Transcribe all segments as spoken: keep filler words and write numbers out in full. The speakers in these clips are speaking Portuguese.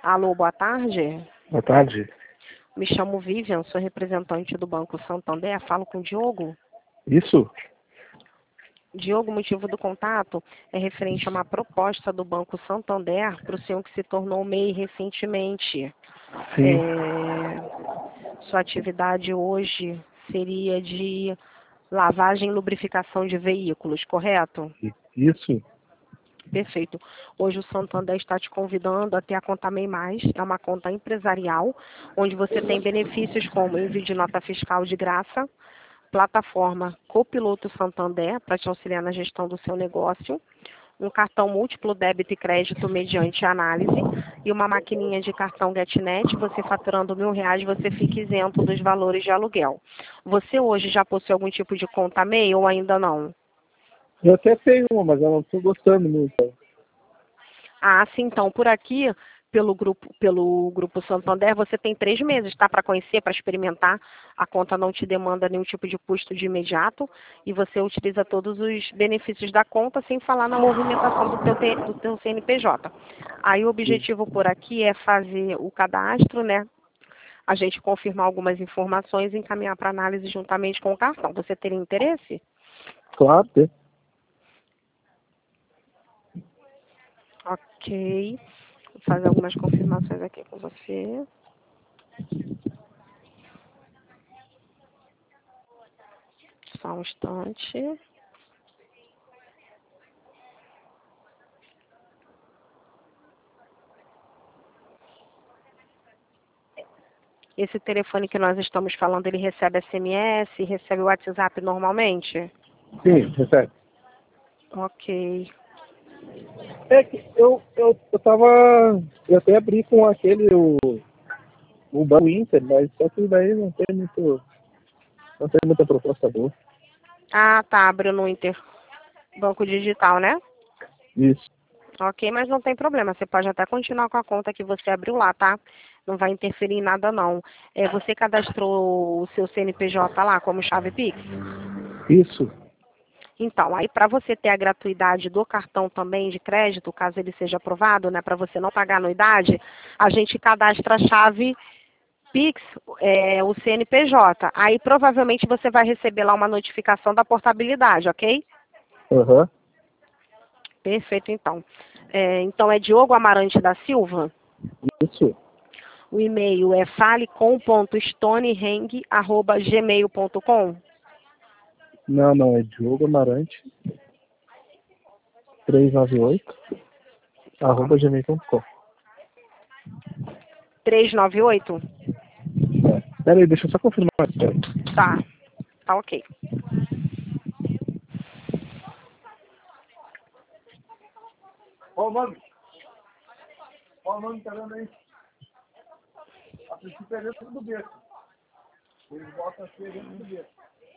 Alô, boa tarde. Boa tarde. Me chamo Vivian, sou representante do Banco Santander. Falo com o Diogo. Isso? Diogo, o motivo do contato é referente a uma proposta do Banco Santander para o senhor que se tornou M E I recentemente. Sim. É, sua atividade hoje seria de lavagem e lubrificação de veículos, correto? Isso? Perfeito. Hoje o Santander está te convidando a ter a conta MEI Mais. É uma conta empresarial, onde você tem benefícios como envio de nota fiscal de graça, plataforma Copiloto Santander, para te auxiliar na gestão do seu negócio, um cartão múltiplo débito e crédito mediante análise e uma maquininha de cartão GetNet. Você faturando mil reais, você fica isento dos valores de aluguel. Você hoje já possui algum tipo de conta MEI ou ainda não? Eu até tenho uma, mas eu não estou gostando muito. Ah, sim, então, por aqui, pelo grupo, pelo grupo Santander, você tem três meses, tá? Para conhecer, para experimentar. A conta não te demanda nenhum tipo de custo de imediato e você utiliza todos os benefícios da conta sem falar na movimentação do teu, T- do teu C N P J. Aí o objetivo por aqui é fazer o cadastro, né? A gente confirmar algumas informações e encaminhar para análise juntamente com o cartão. Você teria interesse? Claro, tem. Ok. Vou fazer algumas confirmações aqui com você. Só um instante. Esse telefone que nós estamos falando, ele recebe S M S, recebe o WhatsApp normalmente? Sim, recebe. Ok. É que eu, eu, eu tava. Eu até abri com aquele, o, o Banco Inter, mas só que daí não tem muito. Não tem muita proposta boa. Ah, tá. Abriu no Inter Banco Digital, né? Isso. Ok, mas não tem problema. Você pode até continuar com a conta que você abriu lá, tá? Não vai interferir em nada, não. É, você cadastrou o seu C N P J lá como chave Pix? Isso. Então, aí para você ter a gratuidade do cartão também de crédito, caso ele seja aprovado, né, para você não pagar anuidade, a gente cadastra a chave Pix, é, o C N P J. Aí provavelmente você vai receber lá uma notificação da portabilidade, ok? Aham. Uhum. Perfeito, então. É, então é Diogo Amarante da Silva. Isso. O e-mail é falecom ponto stoneheng arroba gmail ponto com. Não, não, é Diogo Amarante trezentos e noventa e oito arroba gmail ponto com. trezentos e noventa e oito? É. Pera aí, deixa eu só confirmar. Pera aí. Tá, tá ok. Ó o nome. Ó o nome, tá vendo aí? A princípio é dentro do berço. Eles botam assim dentro do berço.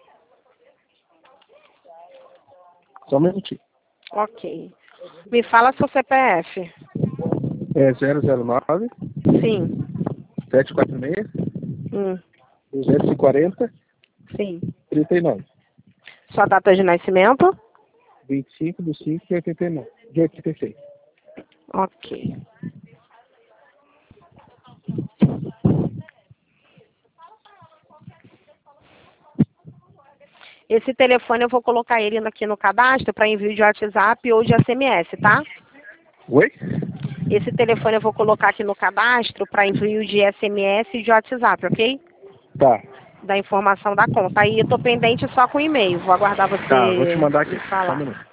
Só um minutinho. Ok. Me fala seu C P F. É zero zero nove, Sim. sete quatro seis, Hum, duzentos e quarenta, sim. trinta e nove. Sua data de nascimento? vinte e cinco de cinco de oitenta e nove. De oitenta e seis. Ok. Esse telefone eu vou colocar ele aqui no cadastro para envio de WhatsApp ou de S M S, tá? Oi? Esse telefone eu vou colocar aqui no cadastro para envio de S M S e de WhatsApp, ok? Tá. Da informação da conta. Aí eu tô pendente só com e-mail. Vou aguardar Tá, vou te você mandar aqui. me Só um falar. minuto.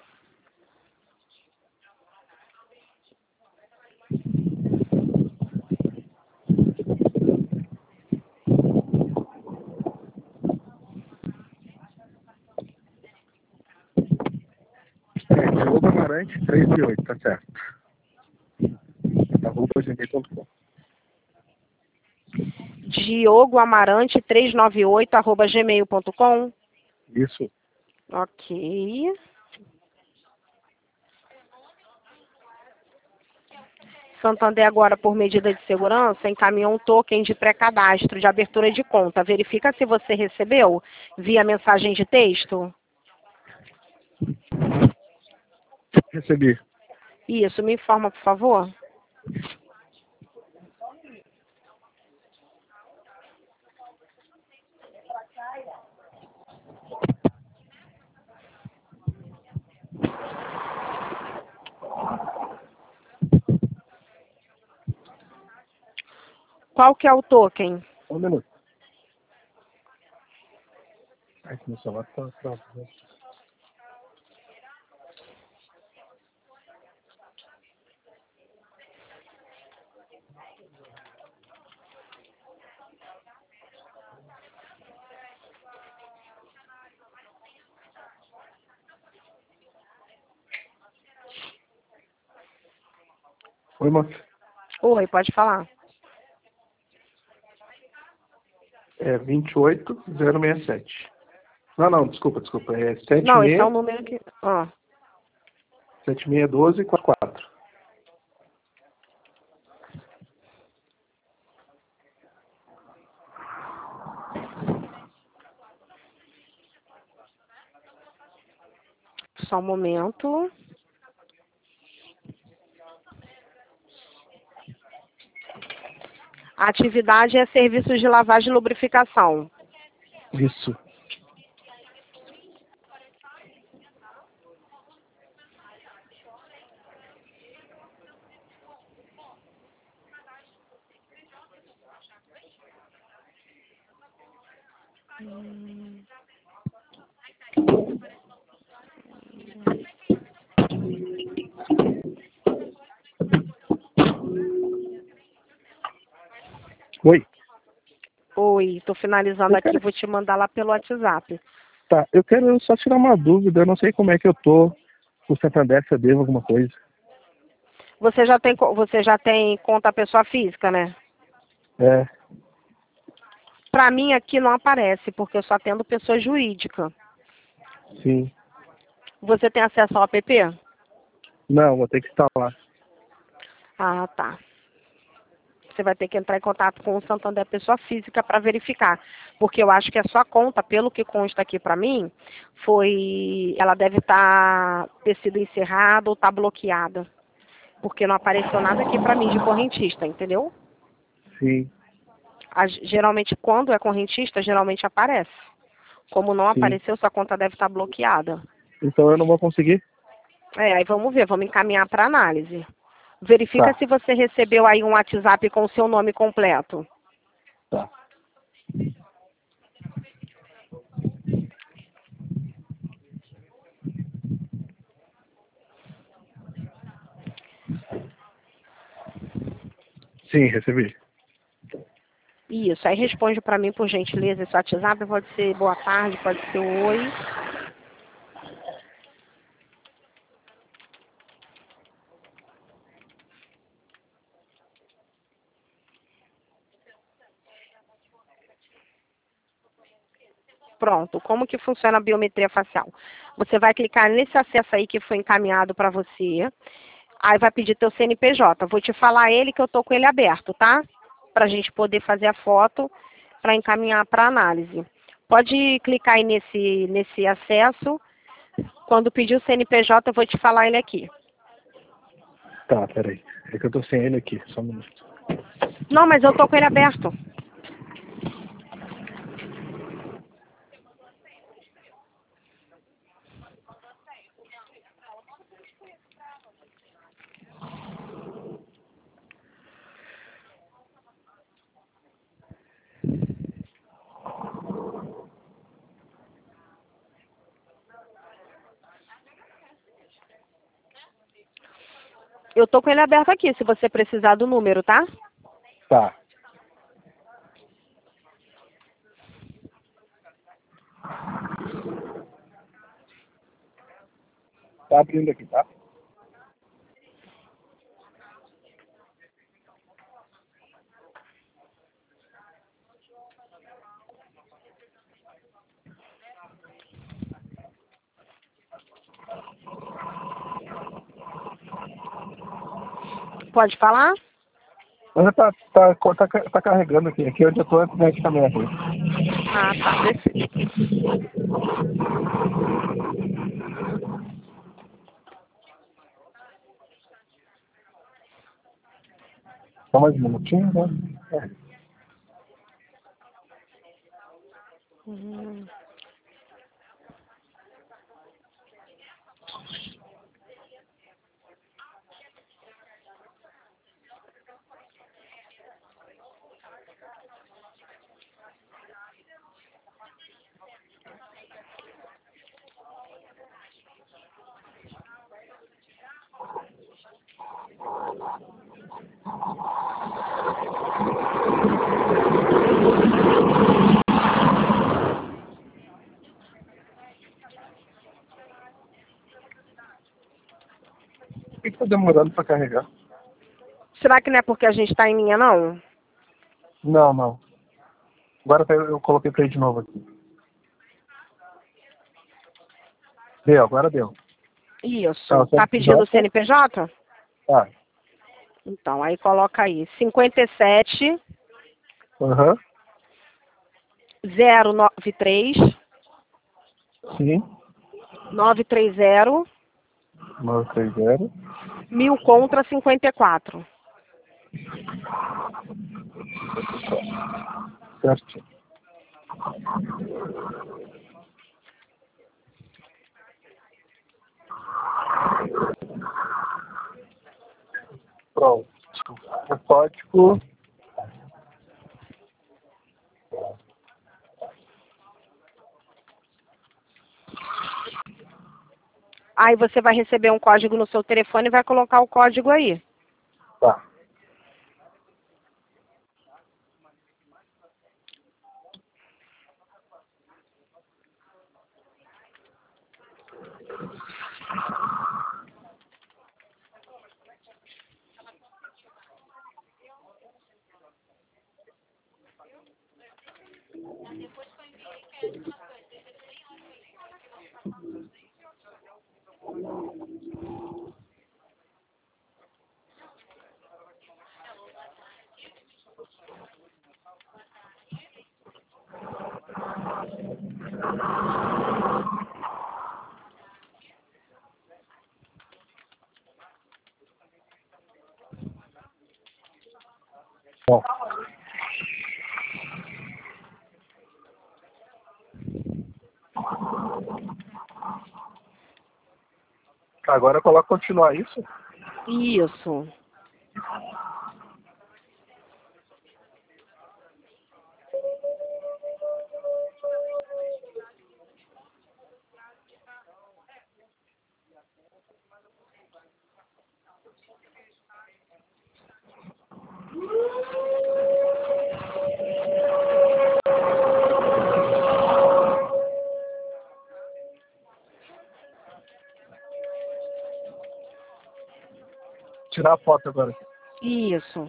É, Diogo Amarante trezentos e oito, tá certo. Arroba gmail ponto com. Diogo Amarante trezentos e noventa e oito arroba gmail ponto com. Isso. Ok. Santander agora, por medida de segurança, encaminhou um token de pré-cadastro, de abertura de conta. Verifica se você recebeu via mensagem de texto. Recebi. Isso, me informa, por favor. Qual que é o token? Um minuto. Ai, que meu celular tá travando. Oi, moça. Oi, pode falar. É vinte e oito zero sessenta e sete. Não, não, desculpa, desculpa. É Não, esse é o setenta e seis, número que... Ah, setenta e seis, doze, quarenta e quatro. só um momento. A atividade é serviços de lavagem e lubrificação. Isso. Oi. Oi, tô finalizando Eu aqui, quero... vou te mandar lá pelo WhatsApp. Tá, eu quero só tirar uma dúvida. Eu não sei como é que eu tô com o Santander, se eu devo alguma coisa. Você já tem, co- você já tem conta pessoa física, né? É, Pra mim aqui não aparece, porque eu só atendo pessoa jurídica. sim. Você tem acesso ao app? Não, vou ter que instalar. Ah, tá. Você vai ter que entrar em contato com o Santander pessoa física para verificar, porque eu acho que a sua conta, pelo que consta aqui para mim, foi, ela deve estar ter sido encerrada ou estar bloqueada, porque não apareceu nada aqui para mim de correntista, entendeu? Sim, A- geralmente quando é correntista, geralmente aparece. Como não sim. apareceu, sua conta deve estar bloqueada. Então eu não vou conseguir? É, aí vamos ver, vamos encaminhar para análise. Verifica Tá, se você recebeu aí um WhatsApp com o seu nome completo. tá. Sim, recebi. Isso, aí responde para mim, por gentileza, esse WhatsApp pode ser boa tarde, pode ser oi. Pronto, como que funciona a biometria facial? Você vai clicar nesse acesso aí que foi encaminhado para você, aí vai pedir teu C N P J. Vou te falar ele que eu tô com ele aberto, tá? Para a gente poder fazer a foto para encaminhar para análise. Pode clicar aí nesse, nesse acesso. Quando pedir o C N P J, eu vou te falar ele aqui. Tá, peraí. É que eu tô sem ele aqui, só um minuto. Não, mas eu tô com ele aberto. Eu tô com ele aberto aqui, se você precisar do número, tá? Tá. Tá abrindo aqui, tá? Pode falar? Mas tá, tá, tá, tá carregando aqui. Aqui onde eu tô, né, aqui também é ruim. Ah, tá, perfeito. Só mais um minutinho, né? É. Uhum. tá demorando pra carregar. Será que não é porque a gente está em linha, não? Não, não. Agora eu eu coloquei pra ele de novo aqui. Deu, agora deu. Isso. Tá, Tá pedindo o C N P J? C N P J? Tá. Então, aí coloca aí. cinquenta e sete, Aham. zero nove três, Sim. nove três zero, nove três zero. mil contra cinquenta e quatro. Certo. Pronto. O código. Aí você vai receber um código no seu telefone e vai colocar o código aí. Tá. Bom. Agora coloca continuar isso. Isso. Tirar a foto agora. Isso.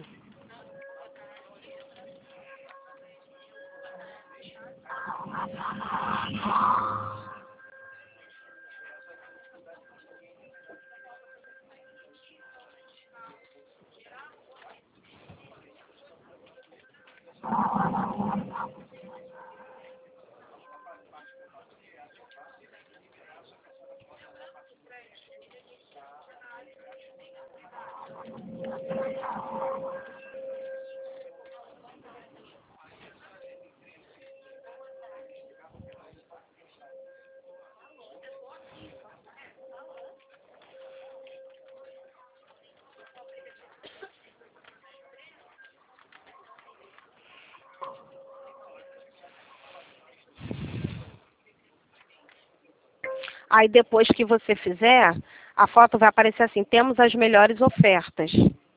Aí depois que você fizer, a foto vai aparecer assim, temos as melhores ofertas.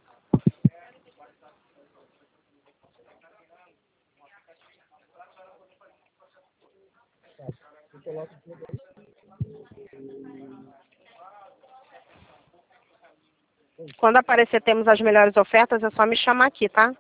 Quando aparecer temos as melhores ofertas, é só me chamar aqui, tá?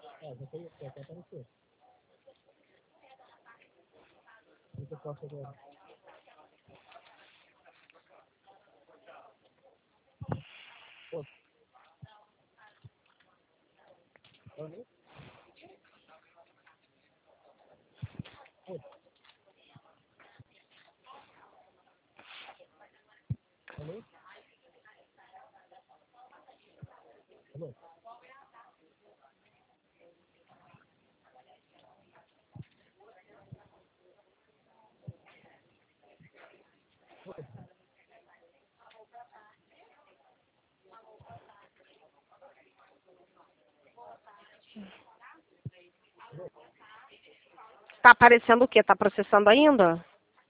Tá aparecendo o quê? Tá processando ainda?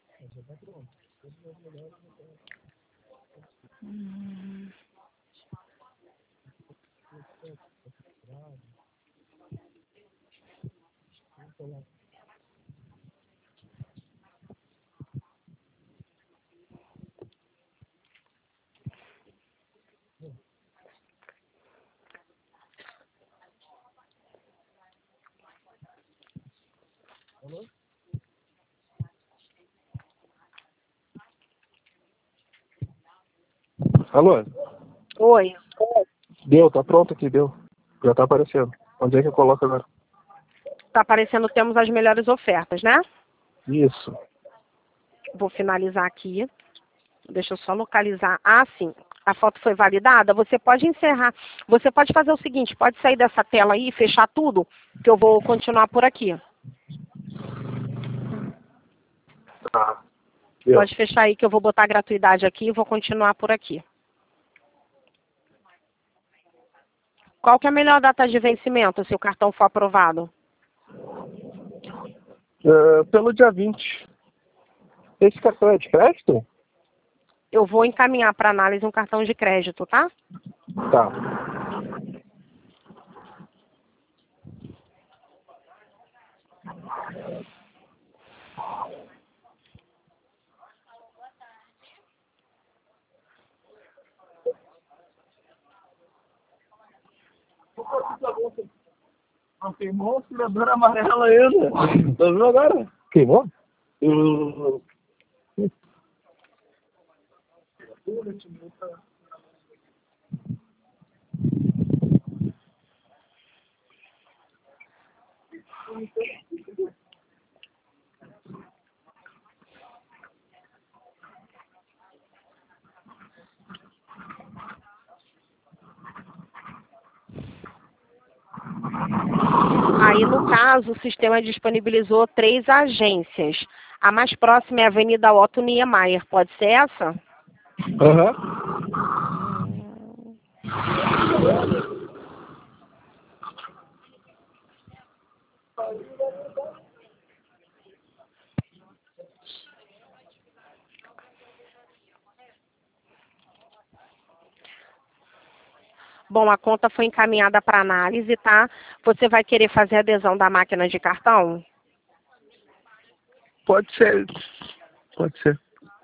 Hum. Alô? Oi. Deu, tá pronto aqui, deu. Já tá aparecendo. Onde é que eu coloco agora? Tá aparecendo, temos as melhores ofertas, né? Isso. Vou finalizar aqui. Deixa eu só localizar. Ah, sim. A foto foi validada. Você pode encerrar. Você pode fazer o seguinte, pode sair dessa tela aí e fechar tudo, que eu vou continuar por aqui. Tá. Deu. Pode fechar aí que eu vou botar a gratuidade aqui e vou continuar por aqui. Qual que é a melhor data de vencimento, se o cartão for aprovado? Uh, pelo dia vinte. Esse cartão é de crédito? Eu vou encaminhar para análise um cartão de crédito, tá? Tá. Não queimou a aspiradora amarela ainda. Tá vendo agora? Queimou? Eu... Aí, no caso, o sistema disponibilizou três agências. A mais próxima é a Avenida Otto Niemeyer. Pode ser essa? Aham. Bom, a conta foi encaminhada para análise, tá? Você vai querer fazer adesão da máquina de cartão? Pode ser. Pode ser.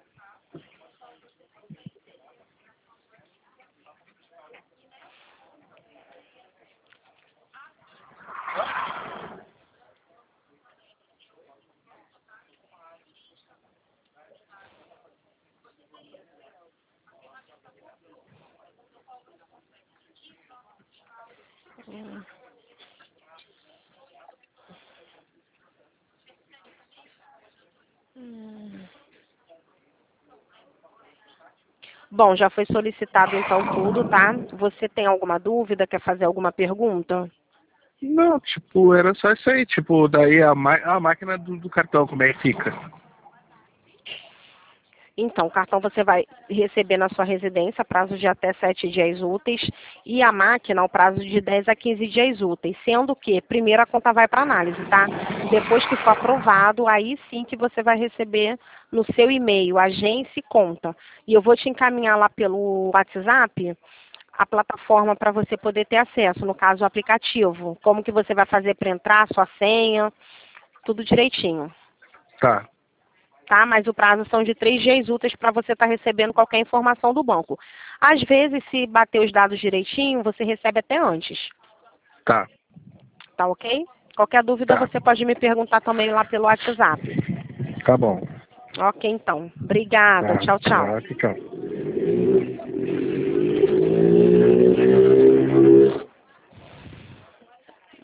Bom, já foi solicitado então tudo, tá? Você tem alguma dúvida? Quer fazer alguma pergunta? Não, tipo, era só isso aí. Tipo, daí a, ma a máquina do, do cartão, como é que fica? Então, o cartão você vai receber na sua residência, prazo de até sete dias úteis, e a máquina, o prazo de dez a quinze dias úteis, sendo que primeiro a conta vai para análise, tá? Depois que for aprovado, aí sim que você vai receber no seu e-mail, agência e conta. E eu vou te encaminhar lá pelo WhatsApp a plataforma para você poder ter acesso, no caso o aplicativo. Como que você vai fazer para entrar, sua senha, tudo direitinho. Tá. Tá? Mas o prazo são de três dias úteis para você estar recebendo qualquer informação do banco. Às vezes, se bater os dados direitinho, você recebe até antes. Tá. Tá ok? Qualquer dúvida, Tá. você pode me perguntar também lá pelo WhatsApp. Tá bom. Ok, então. Obrigada. Tá. Tchau, tchau. Tá, tchau.